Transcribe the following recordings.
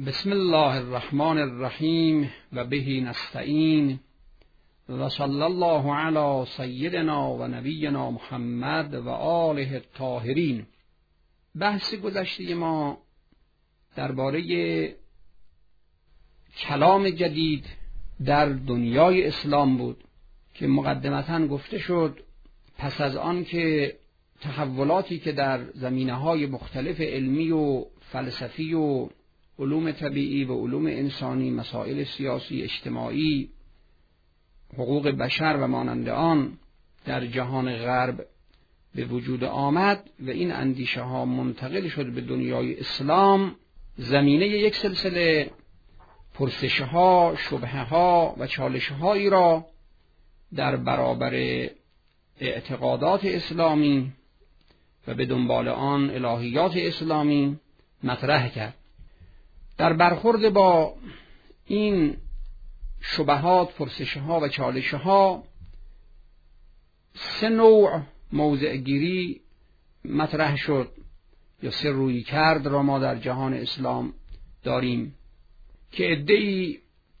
بسم الله الرحمن الرحیم و به نستعین و صلی الله علی سیدنا و نبینا محمد و آله الطاهرین. بحث گذشته ما درباره کلام جدید در دنیای اسلام بود که مقدمتاً گفته شد پس از آن که تحولاتی که در زمینه‌های مختلف علمی و فلسفی و علوم طبیعی و علوم انسانی، مسائل سیاسی، اجتماعی، حقوق بشر و مانند آن در جهان غرب به وجود آمد و این اندیشه ها منتقل شد به دنیای اسلام، زمینه یک سلسله پرسش ها، شبهه ها و چالش هایی را در برابر اعتقادات اسلامی و به دنبال آن الهیات اسلامی مطرح کرد. در برخورد با این شبهات، پرسش‌ها و چالش‌ها سه نوع موضع گیری مطرح شد یا سه رویکرد را ما در جهان اسلام داریم که عده‌ای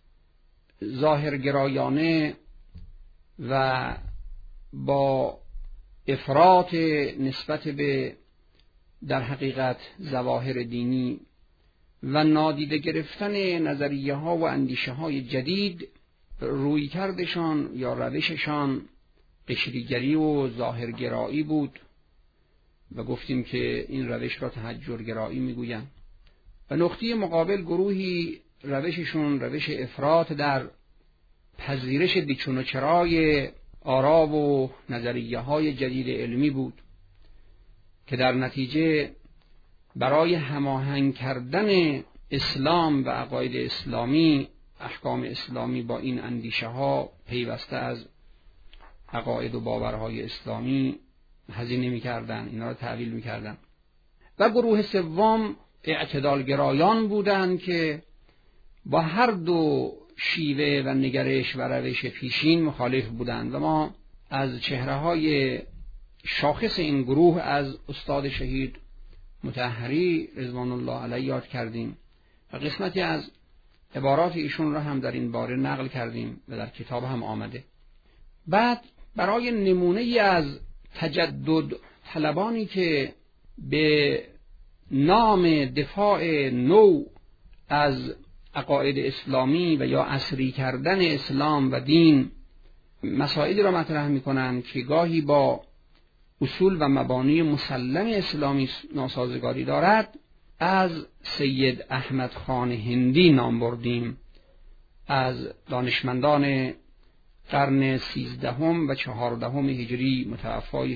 ظاهرگرایانه و با افراط نسبت به در حقیقت ظواهر دینی و نادیده گرفتن نظریه ها و اندیشه های جدید رویکردشان یا روششان قشریگری و ظاهرگرایی بود و گفتیم که این روش را تحجرگرایی میگویند. و نقطه مقابل گروهی روششون روش افراط در پذیرش بیچون و چرای آرا و نظریه های جدید علمی بود که در نتیجه برای هماهنگ کردن اسلام و عقاید اسلامی، احکام اسلامی با این اندیشه ها پیوسته از عقاید و باورهای اسلامی هزینه می‌کردند، اینا را تعویل می‌کردند. و گروه سوم اعتدالگرایان بودند که با هر دو شیوه و نگرش و روش پیشین مخالف بودند و ما از چهره‌های شاخص این گروه از استاد شهید مطهری رضوان الله علیه یاد کردیم و قسمتی از عبارات ایشون را هم در این باره نقل کردیم و در کتاب هم آمده. بعد برای نمونه از تجدد طلبانی که به نام دفاع نو از عقاید اسلامی و یا عصری کردن اسلام و دین مسائلی را مطرح می‌کنند که گاهی با اصول و مبانی مسلم اسلامی ناسازگاری دارد، از سید احمد خان هندی نام بردیم، از دانشمندان قرن 13 و 14 هجری متوفای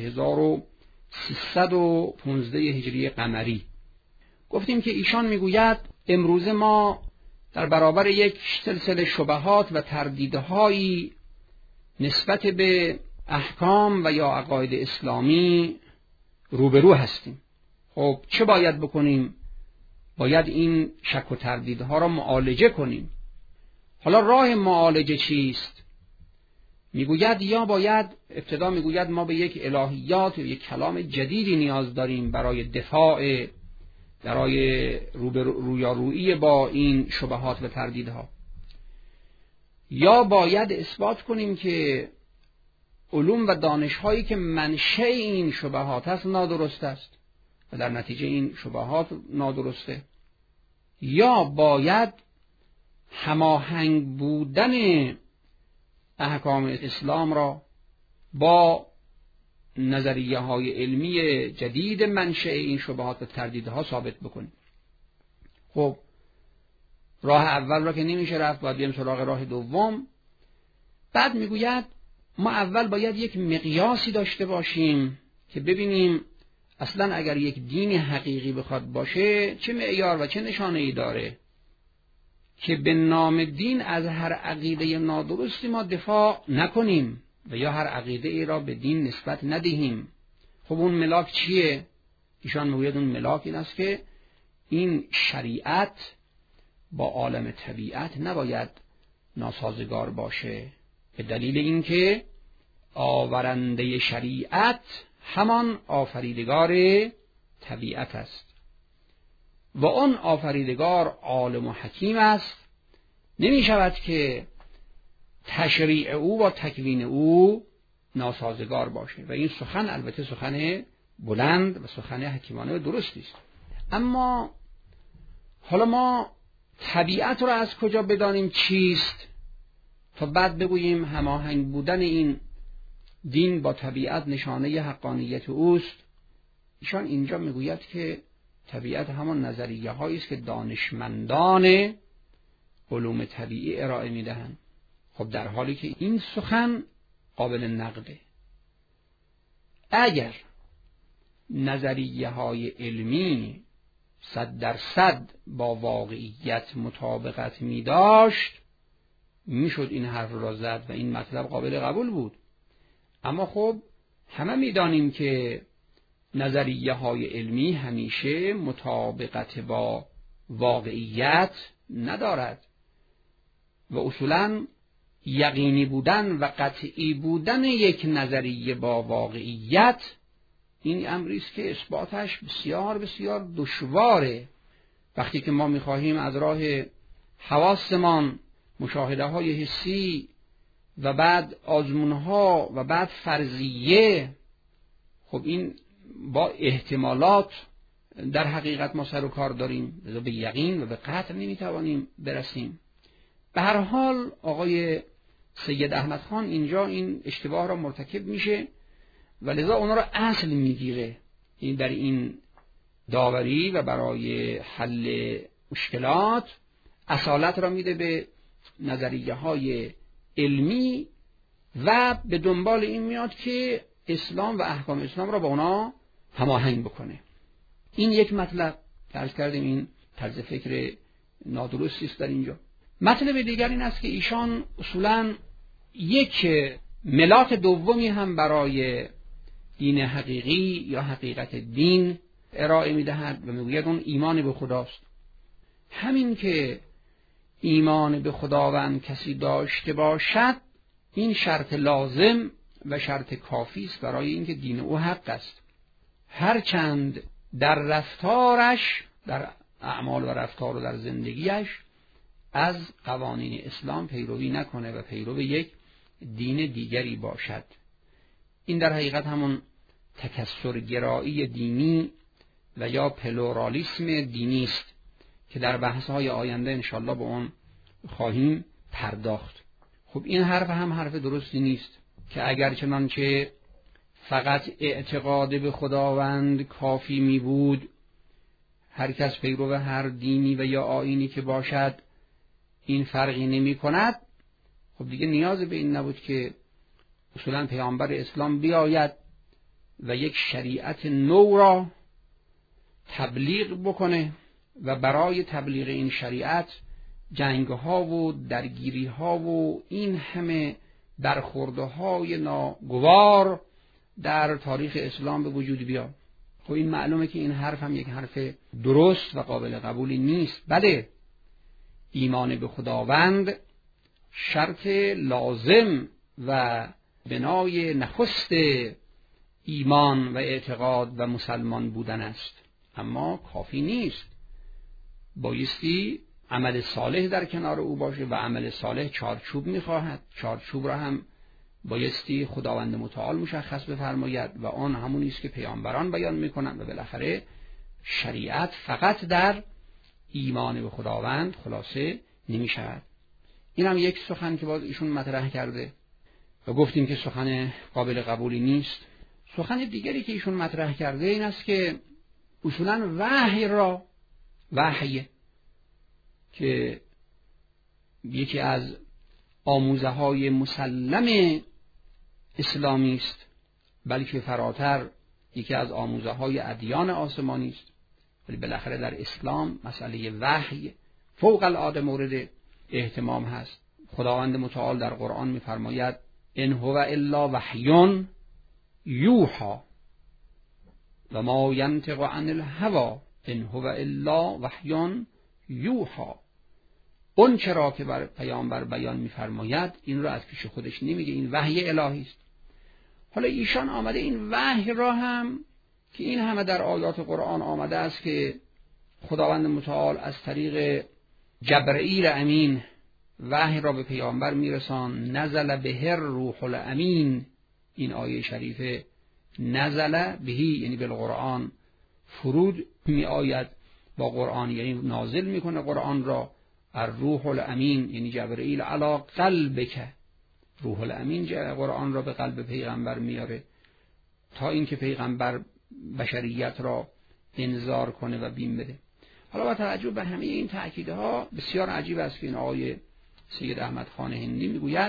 1315 هجری قمری. گفتیم که ایشان میگوید امروز ما در برابر یک سلسله شبهات و تردیدهایی نسبت به احکام و یا عقاید اسلامی روبرو هستیم. خب چه باید بکنیم؟ باید این شک و تردیدها را معالجه کنیم. حالا راه معالجه چیست؟ میگوید یا باید ابتدا میگوید ما به یک الهیات و یک کلام جدیدی نیاز داریم برای دفاع، برای رویارویی با این شبهات و تردیدها، یا باید اثبات کنیم که علوم و دانش‌هایی که منشأ این شبهات است نادرست است و در نتیجه این شبهات نادرسته، یا باید هماهنگ بودن احکام اسلام را با نظریه‌های علمی جدید منشأ این شبهات و تردیدها ثابت بکنیم. خب راه اول را که نمیشه رفت، باید بریم سراغ راه دوم. بعد میگوید ما اول باید یک مقیاسی داشته باشیم که ببینیم اصلا اگر یک دین حقیقی بخواد باشه چه معیار و چه نشانه‌ای داره که به نام دین از هر عقیده نادرستی ما دفاع نکنیم و یا هر عقیده ای را به دین نسبت ندهیم. خب اون ملاک چیه؟ ایشان میگوید اون ملاک این است که این شریعت با عالم طبیعت نباید ناسازگار باشه، به دلیل اینکه آورنده شریعت همان آفریدگار طبیعت است و اون آفریدگار عالم و حکیم است، نمی شود که تشریع او با تکوین او ناسازگار باشه. و این سخن البته سخن بلند و سخن حکیمانه و درستی است. اما حالا ما طبیعت رو از کجا بدانیم چیست تا بعد بگوییم هماهنگ بودن این دین با طبیعت نشانه حقانیت اوست؟ ایشان اینجا میگوید که طبیعت همان نظریه هایی است که دانشمندان علوم طبیعی ارائه میدهند. خب در حالی که این سخن قابل نقده. اگر نظریه های علمی 100% با واقعیت مطابقت می داشت، می شد این حرف را زد و این مطلب قابل قبول بود. اما خب همه می دانیم که نظریه های علمی همیشه مطابقت با واقعیت ندارد و اصولاً یقینی بودن و قطعی بودن یک نظریه با واقعیت این امری است که اثباتش بسیار بسیار دشواره. وقتی که ما می‌خواهیم از راه حواسمان مشاهده‌های حسی و بعد آزمون‌ها و بعد فرضیه، خب این با احتمالات در حقیقت ما سر و کار داریم، لذا به یقین و به قطع نمی‌توانیم برسیم. به هر حال آقای سید احمد خان اینجا این اشتباه را مرتکب میشه و لذا اونا را اصل میگیره. این در این داوری و برای حل مشکلات اصالت را میده به نظریه های علمی و به دنبال این میاد که اسلام و احکام اسلام را با اونا هماهنگ بکنه. این یک مطلب عرض کردیم، این طرز فکر نادرستی است در اینجا. مطلب دیگر این است که ایشان اصولاً یک ملاک دومی هم برای دین حقیقی یا حقیقت دین ارائه می‌دهد و میگوید اون ایمان به خداست. همین که ایمان به خداوند کسی داشته باشد این شرط لازم و شرط کافی است برای اینکه دین او حق است. هرچند در رفتارش، در اعمال و رفتار و در زندگیش از قوانین اسلام پیروی نکنه و پیرو یک دین دیگری باشد. این در حقیقت همون تکثرگرایی دینی و یا پلورالیسم دینی است که در بحث‌های آینده انشالله به اون خواهیم پرداخت. خب این حرف هم حرف درستی نیست که اگر چنانچه فقط اعتقاد به خداوند کافی می بود، هر کس پیرو هر دینی و یا آیینی که باشد این فرقی نمی کند، خب دیگه نیاز به این نبود که اصولاً پیامبر اسلام بیاید و یک شریعت نو را تبلیغ بکنه و برای تبلیغ این شریعت جنگ‌ها و درگیری‌ها و این همه برخوردهای ناگوار در تاریخ اسلام به وجود بیاد. خب این معلومه که این حرف هم یک حرف درست و قابل قبولی نیست. بله، ایمان به خداوند شرط لازم و بنای نخست ایمان و اعتقاد و مسلمان بودن است، اما کافی نیست. بایستی عمل صالح در کنار او باشه و عمل صالح چارچوب میخواهد. چارچوب را هم بایستی خداوند متعال مشخص بفرماید و آن همونی است که پیامبران بیان میکنند و بالاخره شریعت فقط در ایمان به خداوند خلاصه نمیشود. این هم یک سخن که باز ایشون مطرح کرده و گفتیم که سخن قابل قبولی نیست. سخن دیگری که ایشون مطرح کرده این است که اصولاً وحی که یکی از آموزه های مسلم اسلامی است، بلکه فراتر یکی از آموزه های ادیان آسمانی است، ولی بالاخره در اسلام مسئله وحی فوق العاده مورد اهتمام هست. خداوند متعال در قرآن می‌فرماید ان هو الا وحی یوحی و ما ینطق عن الهوی ان هو الا وحی یوحی. اون چرا که بر پیامبر بیان می‌فرماید این را از پیش خودش نمیگه، این وحی الهی است. حالا ایشان آمده این وحی را هم که این همه در آیات قرآن آمده است که خداوند متعال از طریق جبرئیل امین وحی را به پیامبر میرسان. نزل به روح الامین، این آیه شریف نزل بهی یعنی بالقرآن، فرود می آید با قرآن، یعنی نازل میکنه قرآن را. الروح الامین یعنی جبرئیل علی قلبک، روح الامین قرآن را به قلب پیغمبر میاره تا اینکه پیغمبر بشریت را انذار کنه و بیم بده. حالا با توجه به همه این تأکیدها بسیار عجیب است که این آقای سید احمد خان هندی میگوید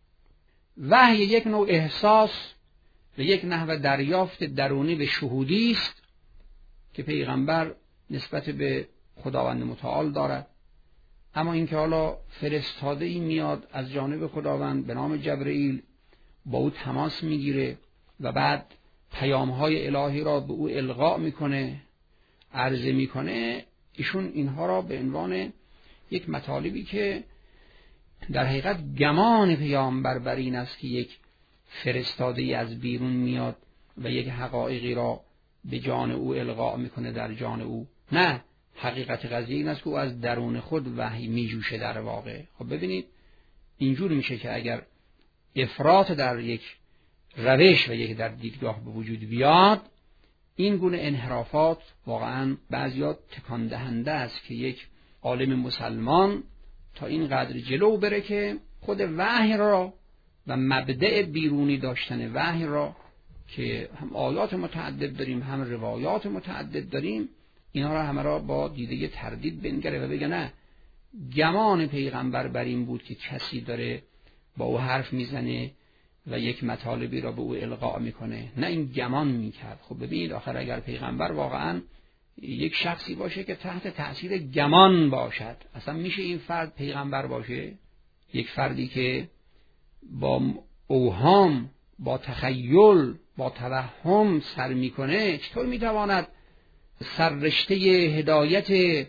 وحی یک نوع احساس و یک نحو دریافت درونی و شهودی است که پیغمبر نسبت به خداوند متعال دارد. اما اینکه حالا فرستاده ای میاد از جانب خداوند به نام جبرئیل، با او تماس میگیره و بعد پیام‌های الهی را به او القا میکنه، عرضه میکنه، ایشون اینها را به عنوان یک مطالبی که در حقیقت گمان پیامبر بر این است که یک فرستاده ای از بیرون میاد و یک حقایقی را به جان او القا میکنه در جان او. نه، حقیقت قضیه این است که او از درون خود وحی میجوشه در واقع. خب ببینید اینجور میشه که اگر افراط در یک روش و یک در دیدگاه به وجود بیاد، این گونه انحرافات واقعا بعضیات تکان دهنده است که یک عالم مسلمان تا این قدر جلو بره که خود وحی را و مبدأ بیرونی داشتن وحی را که هم آیات متعدد داریم هم روایات متعدد داریم، اینها را همه را با دیده تردید بنگره و بگه نه، گمان پیغمبر بر این بود که کسی داره با او حرف میزنه و یک مطالبی را به او القا میکنه، نه این گمان میکرد. خب ببینید آخر اگر پیغمبر واقعا یک شخصی باشه که تحت تأثیر گمان باشد، اصلا میشه این فرد پیغمبر باشه؟ یک فردی که با اوهام، با تخیل، با توهم سر میکنه، چطور میتواند سررشته هدایت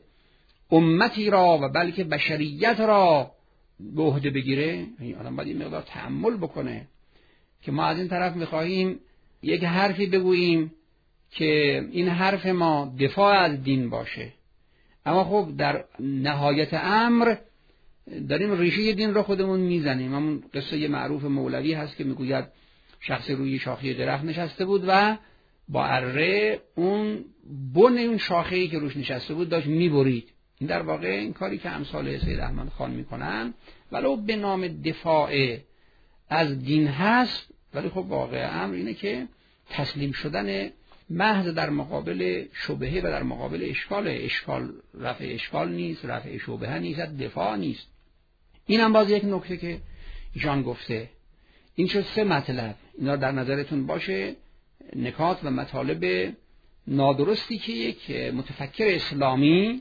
امتی را و بلکه بشریت را به عهده بگیره؟ این آدم باید این مقدار تأمل بکنه که ما از این طرف میخواهیم یک حرفی بگوییم که این حرف ما دفاع از دین باشه، اما خب در نهایت امر داریم ریشه دین را خودمون میزنیم. همون قصه معروف مولوی هست که میگوید شخص روی شاخه درخت نشسته بود و با اره اون بن اون شاخه‌ای که روش نشسته بود داشت میبرید. این در واقع این کاری که امثال سید احمد خان میکنن ولو به نام دفاع از دین هست، ولی خب واقع امر اینه که تسلیم شدن محض در مقابل شبهه و در مقابل اشکال رفع اشکال نیست، رفع شبهه نیست، دفاع نیست. این هم باز یک نکته که ایشان گفته. این شد 3 مطلب، اینا در نظرتون باشه، نکات و مطالب نادرستی که یک متفکر اسلامی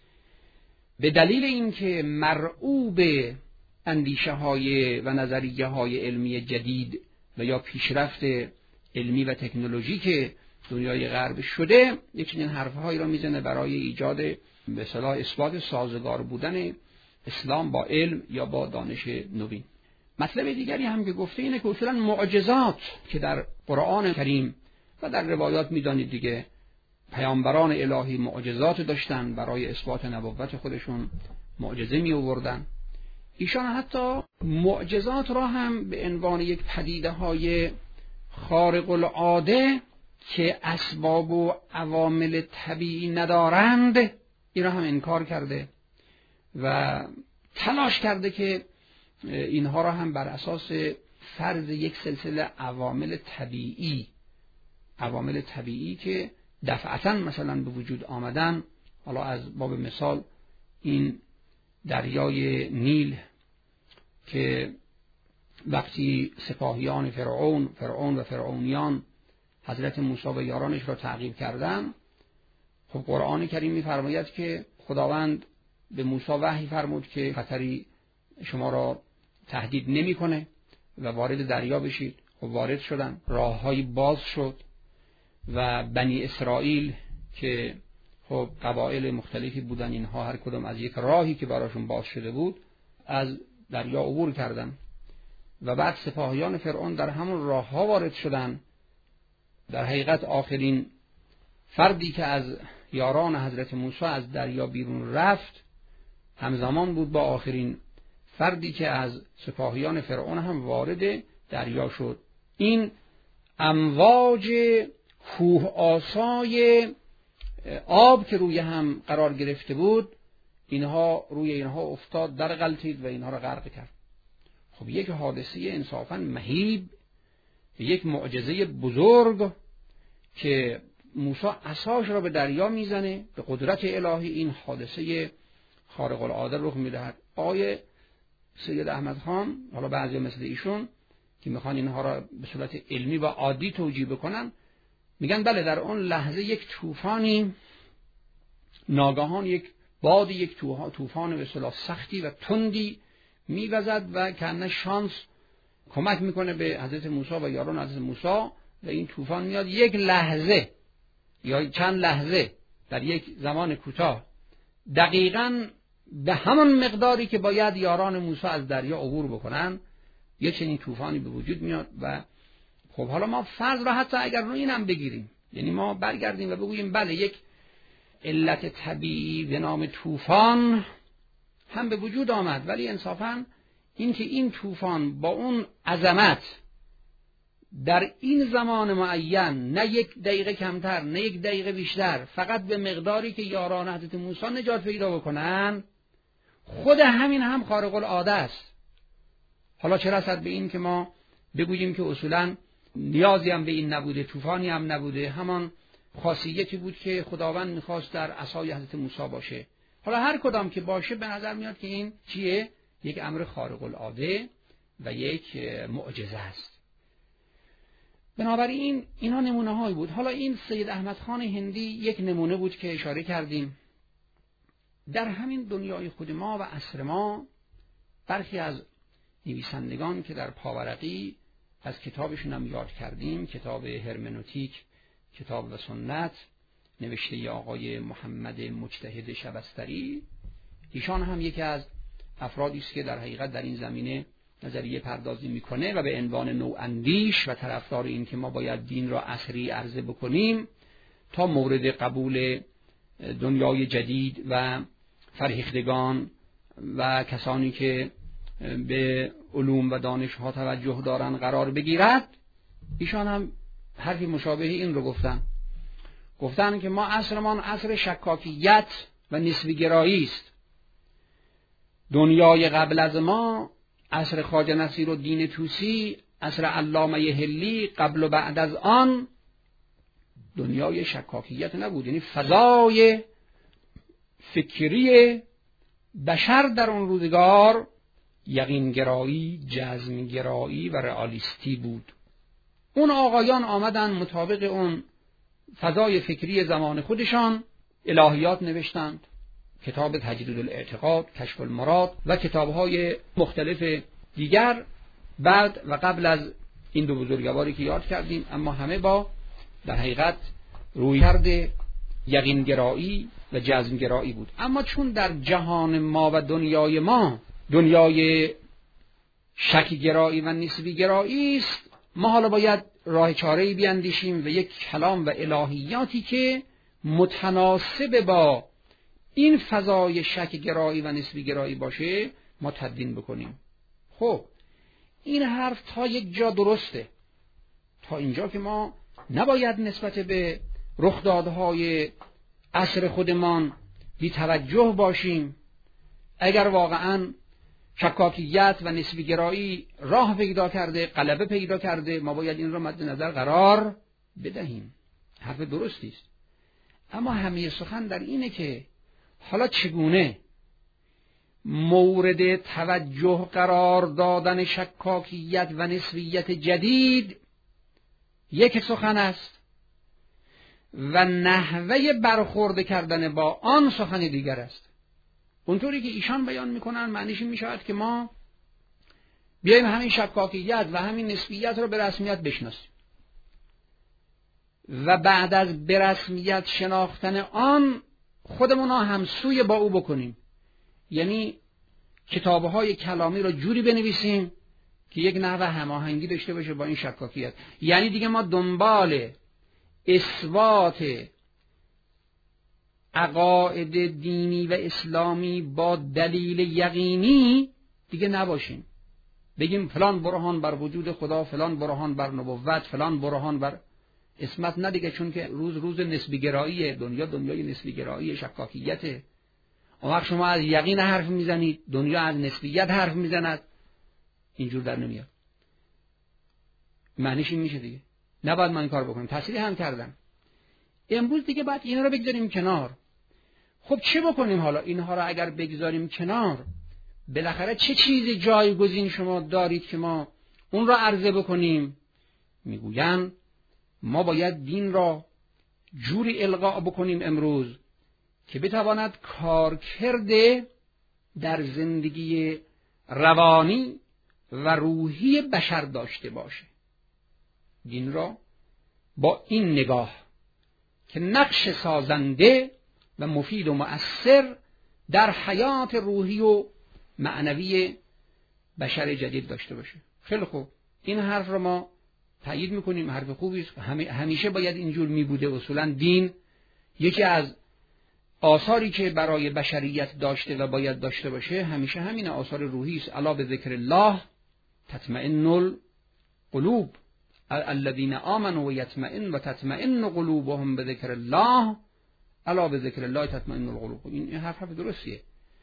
به دلیل اینکه مرعوب اندیشه های و نظریه های علمی جدید و یا پیشرفت علمی و تکنولوژی که دنیای غرب شده، یک چنین حرفهایی را میزنه برای ایجاد به اصطلاح اثبات سازگار بودن اسلام با علم یا با دانش نوین. مطلب دیگری هم که گفته اینه که اصولا معجزات که در قرآن کریم و در روایات میدانید دیگه، پیامبران الهی معجزات داشتن، برای اثبات نبوت خودشون معجزه می آوردن. ایشان حتی معجزات را هم به عنوان یک پدیده های خارق العاده که اسباب و عوامل طبیعی ندارند، این را هم انکار کرده و تلاش کرده که اینها را هم بر اساس فرض یک سلسله عوامل طبیعی که دفعتاً مثلا به وجود آمدن. حالا از باب مثال این دریای نیل که وقتی سپاهیان فرعون و فرعونیان حضرت موسی و یارانش را تعقیب کردن، خب قرآن کریم می‌فرماید که خداوند به موسی وحی فرمود که خطری شما را تهدید نمی‌کنه و وارد دریا بشید. خب وارد شدن، راه‌های باز شد و بنی اسرائیل که خب قبایل مختلفی بودن، اینها هر کدام از یک راهی که براشون باز شده بود از دریا عبور کردن و بعد سپاهیان فرعون در همون راه‌ها وارد شدن. در حقیقت آخرین فردی که از یاران حضرت موسی از دریا بیرون رفت همزمان بود با آخرین فردی که از سپاهیان فرعون هم وارد دریا شد. این امواج کوه آسای آب که روی هم قرار گرفته بود، روی اینها افتاد، در غلطید و اینها را غرق کرد. خب یک حادثه انصافاً مهیب، یک معجزه بزرگ که موسی عصاش را به دریا میزنه، به قدرت الهی این حادثه خارق العاده رخ میدهد. آقای سید احمد خان، حالا بعضی مثل ایشون که میخوان اینها را به صورت علمی و عادی توجیه بکنن، میگن بله در اون لحظه یک طوفانی ناگهان، یک باد، یک طوفان به اصطلاح سختی و تندی میوزد و کنه شانس کمک میکنه به حضرت موسی و یاران حضرت موسی و این طوفان میاد یک لحظه یا چند لحظه در یک زمان کوتاه دقیقاً به همان مقداری که باید یاران موسی از دریا عبور بکنن یه چنین طوفانی به وجود میاد. و خب حالا ما فرض را حتی اگر رو اینم بگیریم، یعنی ما برگردیم و بگوییم بله یک علت طبیعی به نام طوفان هم به وجود آمد، ولی انصافاً اینکه این طوفان با اون عظمت در این زمان معین، نه یک دقیقه کمتر نه یک دقیقه بیشتر، فقط به مقداری که یاران حضرت موسی نجات پیدا بکنن، خود همین هم خارق العاده است. حالا چه رسد به این که ما بگوییم که اصولاً نیازی هم به این نبوده، طوفانی هم نبوده، همان خاصیتی بود که خداوند میخواست در عصای حضرت موسی باشه. حالا هر کدام که باشه به نظر میاد که این چیه؟ یک امر خارق العاده و یک معجزه است. بنابراین اینا نمونه هایی بود. حالا این سید احمد خان هندی یک نمونه بود که اشاره کردیم. در همین دنیای خود ما و عصر ما برخی از نویسندگان که در پاورقی از کتابشون هم یاد کردیم، کتاب هرمنوتیک، کتاب و سنت، نوشته آقای محمد مجتهد شبستری، ایشان هم یکی از افرادی است که در حقیقت در این زمینه نظریه پردازی میکنه و به عنوان نواندیش و طرفدار این که ما باید دین را عصری عرضه بکنیم تا مورد قبول دنیای جدید و فرهیختگان و کسانی که به علوم و دانش‌ها توجه دارن قرار بگیرد، ایشان هم حرفی مشابه این رو گفتن که ما عصرمان عصر شکاکیت و نسبی گرایی است. دنیای قبل از ما، عصر خواجه نصیرالدین طوسی، عصر علامه حلی، قبل و بعد از آن دنیای شکاکیت نبود. یعنی فضای فکری بشر در اون روزگار یقین گرایی، جزم گرایی و رئالیستی بود. اون آقایان آمدن مطابق اون فضای فکری زمان خودشان الهیات نوشتند، کتاب تجدید الاعتقاد، کشف المراد و کتاب‌های مختلف دیگر بعد و قبل از این دو بزرگواری که یاد کردیم، اما همه با در حقیقت رویکرد یقین گرایی و جزم گرایی بود. اما چون در جهان ما و دنیای ما دنیای شک گرایی و نسبی گرایی است، ما حالا باید راه چاره‌ای بیاندیشیم و یک کلام و الهیاتی که متناسب با این فضای شک گرایی و نسبی گرایی باشه ما تدوین بکنیم. خب این حرف تا یک جا درسته، تا اینجا که ما نباید نسبت به رخدادهای عصر خودمان بی توجه باشیم. اگر واقعاً شکاکیت و نسبی گرایی راه پیدا کرده، غلبه پیدا کرده، ما باید این را مد نظر قرار بدهیم. حرف درستی است. اما همه سخن در اینه که حالا چگونه مورد توجه قرار دادن شکاکیت و نسبیت جدید یک سخن است و نحوه برخورد کردن با آن سخن دیگر است. اونطوری که ایشان بیان میکنن معنیش این میشود که ما بیاییم همین شکاکیت و همین نسبیت رو به رسمیت بشناسیم و بعد از به رسمیت شناختن آن خودمون ها همسوی با او بکنیم. یعنی کتابهای کلامی رو جوری بنویسیم که یک نحوه هماهنگی داشته باشه با این شکاکیت. یعنی دیگه ما دنبال اثبات عقاید دینی و اسلامی با دلیل یقینی دیگه نباشیم. بگیم فلان برهان بر وجود خدا، فلان برهان بر نبوت، فلان برهان بر اسمت، نه دیگه، چون که روز نسبی گراییه، دنیای نسبی گرایی، شکاکیته. اون وقت شما از یقین حرف میزنید، دنیا از نسبیت حرف میزند، اینجور در نمیاد. معنیش این میشه دیگه. نباید ما این کار بکنیم. تصریح هم کردم. امروز دیگه باید اینا رو بگذاریم کنار. خب چه بکنیم حالا؟ اینها رو اگر بگذاریم کنار، بالاخره چه چیز جایگزین شما دارید که ما اون را عرضه بکنیم؟ میگویند ما باید دین را جوری القا بکنیم امروز که بتواند کارکرد در زندگی روانی و روحی بشر داشته باشه. دین را با این نگاه که نقش سازنده و مفید و مؤثر در حیات روحی و معنوی بشر جدید داشته باشه. خیلی خوب، این حرف رو ما تایید میکنیم، حرف خوبی است. همیشه باید اینجور میبوده. اصولا دین یکی از آثاری که برای بشریت داشته و باید داشته باشه همیشه همین آثار روحی است. الا به ذکر الله تطمئن القلوب الذين آمنوا و تطمئن قلوبهم بذکر الله الا به ذکر الله تطمئن القلوب. این حرف درستیه.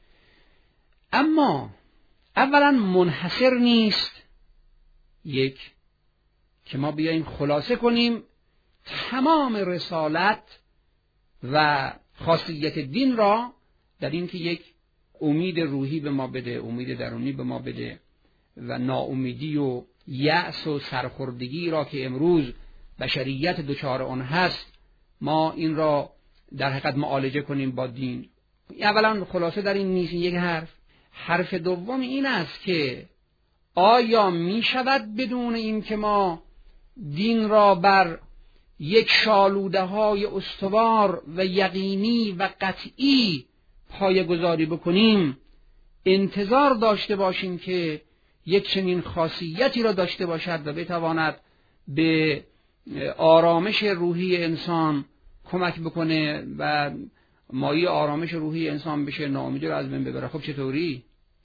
اما اولا منحصر نیست یک که ما بیاییم خلاصه کنیم تمام رسالت و خاصیت دین را در این که یک امید روحی به ما بده، امید درونی به ما بده و ناامیدی و یأس و سرخوردگی را که امروز بشریت دچار آن هست ما این را در حقیقت معالجه کنیم با دین. اولا خلاصه در این نیست. یک حرف دوم این است که آیا می شود بدون این که ما دین را بر یک شالوده های استوار و یقینی و قطعی پایه‌گذاری بکنیم انتظار داشته باشیم که یک چنین خاصیتی را داشته باشد و بتواند به آرامش روحی انسان کمک بکنه و مایه آرامش روحی انسان بشه، ناامیدی را از بین ببره؟ خب چطوری؟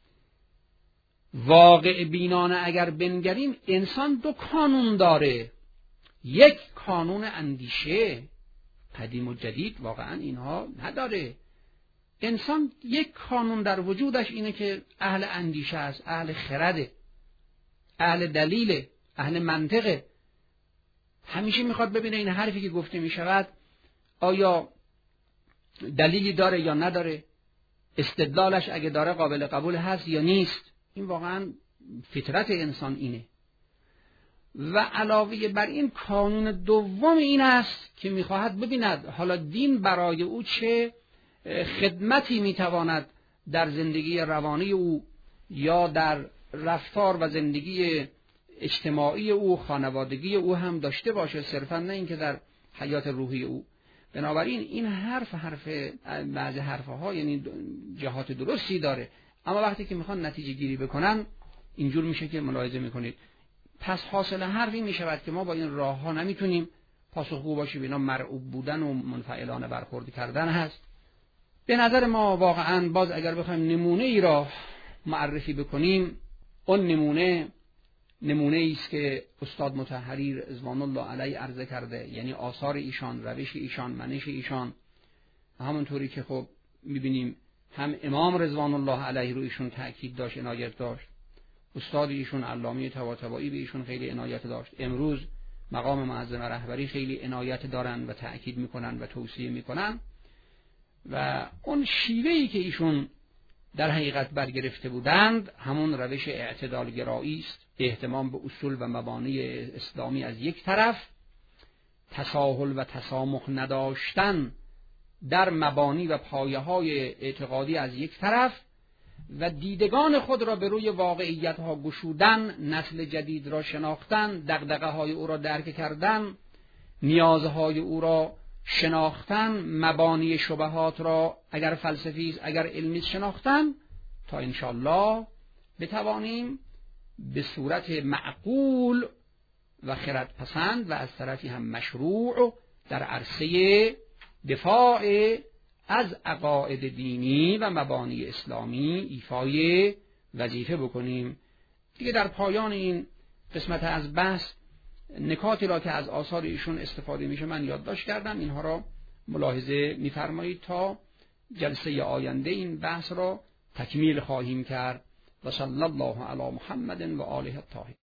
واقع بینانه اگر بنگریم انسان دو کانون داره. یک کانون اندیشه قدیم و جدید واقعا اینها نداره. انسان یک کانون در وجودش اینه که اهل اندیشه است، اهل خرده، اهل دلیله، اهل منطقه. همیشه میخواد ببینه این حرفی که گفته میشود آیا دلیلی داره یا نداره، استدلالش اگه داره قابل قبول هست یا نیست. این واقعا فطرت انسان اینه. و علاوه بر این کانون دوم این است که میخواهد ببیند حالا دین برای او چه خدمتی میتواند در زندگی روانی او یا در رفتار و زندگی اجتماعی او، خانوادگی او هم داشته باشه، صرفا نه اینکه در حیات روحی او. بنابراین این حرف بعضی حرفها یعنی جهات درستی داره، اما وقتی که میخوان نتیجه گیری بکنن اینجور میشه که ملاحظه میکنید. پس حاصل حرفی میشود که ما با این راه ها نمیتونیم پاسخگو باشیم. اینا مرعوب بودن و منفعلانه برخورد کردن هست. به نظر ما واقعا باز اگر بخوایم نمونه ای را معرفی بکنیم، اون نمونه است که استاد مطهری رضوان الله علیه عرضه کرده، یعنی آثار ایشان، روش ایشان، منش ایشان. همونطوری که خب میبینیم هم امام رضوان الله علیه رو ایشون تأکید داشت، عنایت داشت. استاد ایشون علامه طباطبایی به ایشون خیلی عنایت داشت. امروز مقام معظم رهبری خیلی عنایت دارن و تأکید میکنن و توصیه میکنن. و اون شیوهی که ایشون در حقیقت برگرفته بودند همون روش اعتدالگرایی است. اهتمام به اصول و مبانی اسلامی از یک طرف، تساهل و تسامح نداشتن در مبانی و پایه‌های اعتقادی از یک طرف، و دیدگان خود را به روی واقعیت ها گشودن، نسل جدید را شناختن، دغدغه های او را درک کردن، نیازهای او را شناختن، مبانی شبهات را اگر فلسفی است اگر علمی شناختن، تا انشالله بتوانیم به صورت معقول و خردپسند و از طرفی هم مشروع در عرصه دفاع از عقاید دینی و مبانی اسلامی ایفای وظیفه بکنیم. دیگه در پایان این قسمت از بحث نکاتی را که از آثار ایشون استفاده میشه من یادداشت کردم، اینها را ملاحظه می‌فرمایید تا جلسه آینده این بحث را تکمیل خواهیم کرد. و صلی الله علی محمد و آله الطاهرین.